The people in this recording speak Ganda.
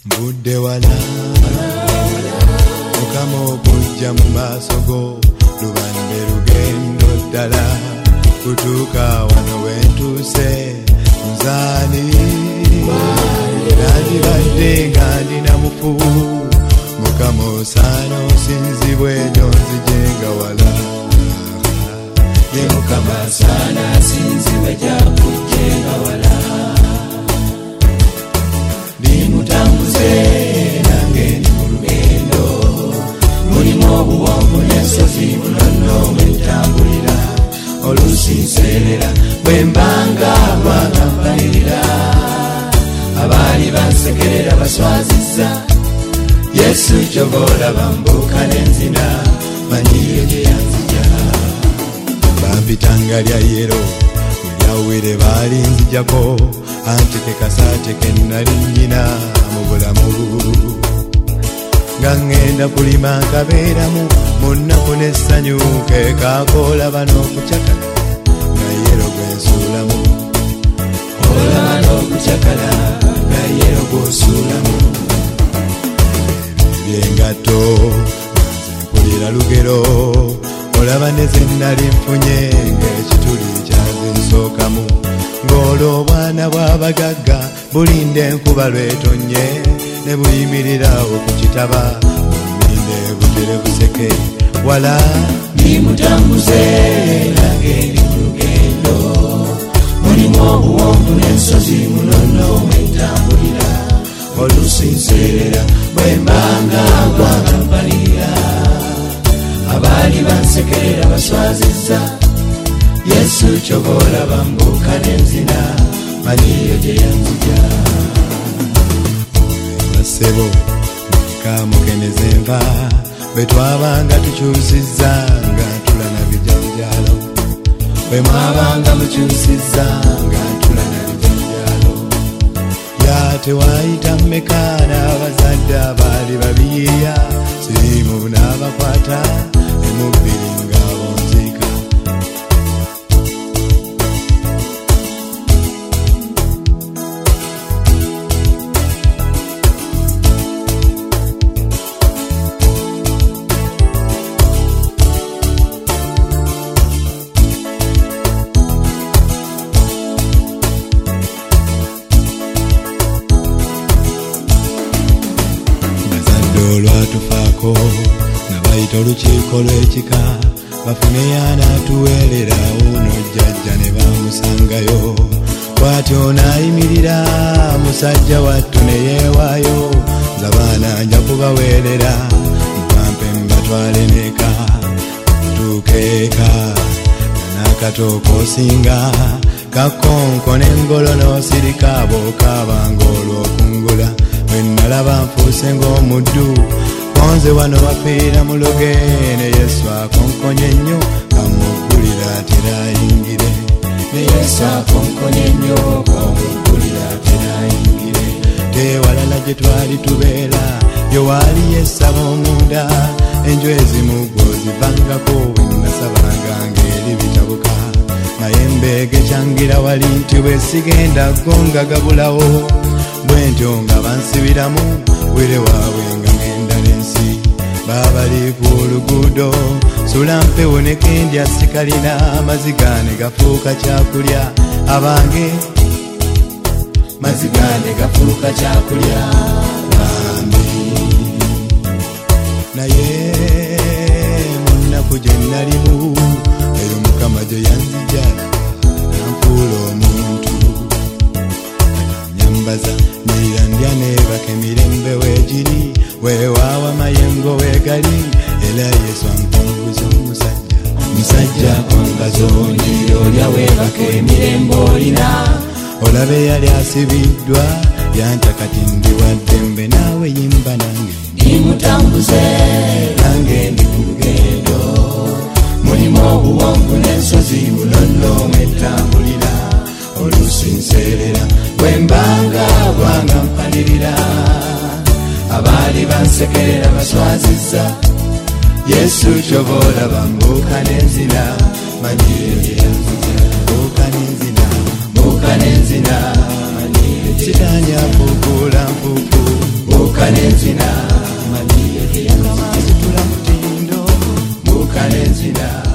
budde wala mukama okujja mu maaso go lubande lugendo ddala kutuuka wano wentuuse nzaani nandibadde nga ndina mufu mukama osaana osinzibwe enyo nzijenga wala ye mukama asaana asinzibwe jakujjenga wala nimutambuze nange ndi mu lugendo mulimu obuwonvu n'ensozi munono mwetambulira oluusi nseerera bwe mbanga bwanga mbalirira abaali bansekerera baswazizza Yesu kyobola bambuka n'enzina manyiyo gye yanzija bampitanga lya yero lyawere baali nzijako anti kekasaate kennali nnyina mu bulamu nga ngenda kulima nkabeeramu mu nnaku n'essanyu kekakoola bano okucakala nga yero gwensuulamu olaba n'okucakala nga yero gw'osuulamu byengatto nze lugero olaba ne ze nnali nfunye ng'ekituli kyazinsookamu ng'olwo obwana bw'abagagga bulinda enkuba lwetonye ne buyimirira okukitaba bulinde butere buseke wala nimutambuze nange ndi mu lugendo mulimu obuwonvu n'ensozi munono mwetambulira oluusi nseerera bwe mbanga bwanga mbalirira abaali bansekerera baswazizza Yesu kyobola bambuka n'enzina manyiyo gye yanzija basebo kamukeneza enva bwe twabanga tukyusizza nga ntula na bijanjalo bwe mwabanga mukyusizza nga ntula na bijanjalo tewayita mmeka n'abazadde abaali babiyiya sirimu n'abakwata emubbiri ng'abonziika olwatufaako nabayita olukiiko lw'ekika bafune y'anaatuweerera uno jjajja ne bamusangayo bw'atyo n'ayimirira musajja wattu ne yeewaayo nze abaana nja kubaweerera mpampe mbatwale n'eka tutuuke eka n'akatooko osinga kakonko n'engolo n'osirika bookaabanga olw'okungula bwe nalaba nfuuse ng'omuddu konze wano bafiira mu lugene Yesu akonkonye nnyo kamuggulira atera ayingire ne Yesu akonkonye nnyo kamuggulira atera ayingire tewalala gye twali tubeera yowaali yessaba omunda enju ezimu gw'ozivangako bwe nasabanga ng'eri bitabuka naye mbeege kyangira wali nti bwe sigenda gonga gabulawo bwentyo nga bansibiramu were waabwe nga ngenda n'ensi baabaliiku oluguudo sula mpewo ne kendya sikalina mazigane gafuuka kyakulya abange mazigane gafuuka kyakulya bambi naye mu nnaku gye nnalimu eyo mukama gye yanzija nanfuula omuntu nyambaza nirandya neebaka emirembe weegiri weewaawa mayengo weegali era Yesu ampunguza omusajja kwambaza onjiri olya weebaka emirembe olina olabe yali asibiddwa yanta kati ndi waddembe naawe yimba nange nimutambuze nange ndi ku lugendo mulimu obuwonvu n'ensozi munono mwetambulira oluusi nseerera bwe mbanga bwanga mpanirira abaali bansekerera baswazizza Yesu kyobola bambuka n'enzina manyiyo gye yanzija mbuka n'enzina sitaanya mpukuula mpuku Mukanenzina Majiye kiyanga mazitula mutindo Mukanenzina